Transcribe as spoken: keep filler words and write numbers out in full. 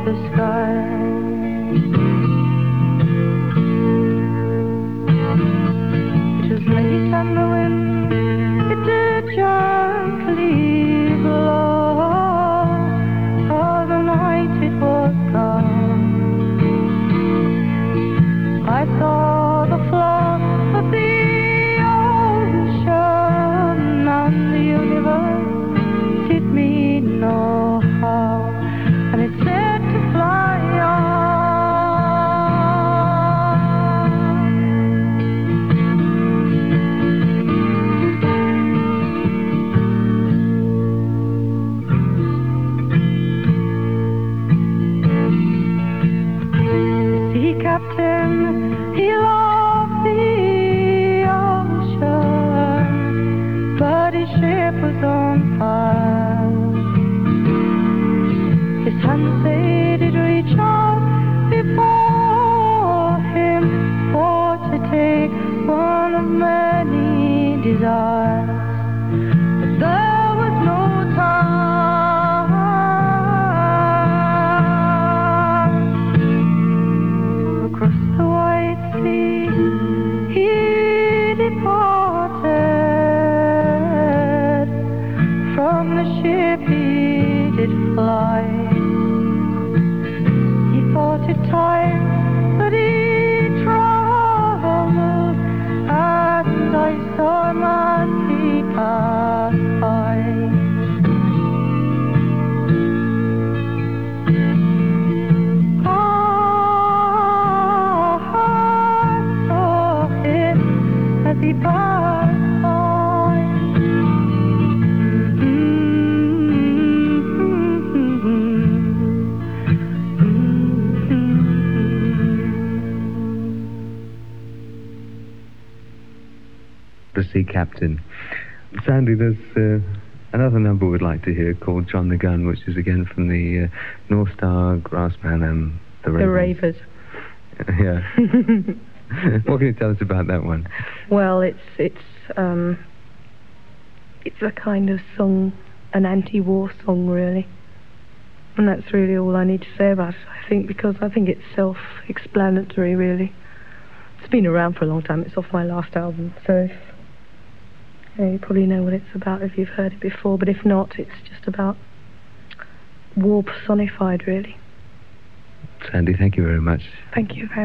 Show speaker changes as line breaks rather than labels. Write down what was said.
the sky. It was late and the wind, it did gently blow. Oh, the night it was gone. I saw the floor of the ocean, and the universe did me no harm, and it said to fly on. The sea captain, he loved the ocean, but his ship was on fire. His hand said it reach out before him for to take one of many desires. But there was no time. Across the white sea he departed. From the ship he did fly. He thought it time that he traveled, and I saw him as he passed by. Ah, I saw him as he passed by.
The Sea Captain. Sandy, there's uh, another number we'd like to hear called John the Gun, which is again from the uh, North Star, Grassman and the Ravens.
The Ravers.
Yeah. What can you tell us about that one?
Well, it's it's um, it's a kind of song, an anti-war song, really, and that's really all I need to say about it. I think because I think it's self-explanatory, really. It's been around for a long time. It's off my last album, so if, you know, you probably know what it's about if you've heard it before. But if not, it's just about war personified, really.
Sandy, thank you very much.
Thank you very much.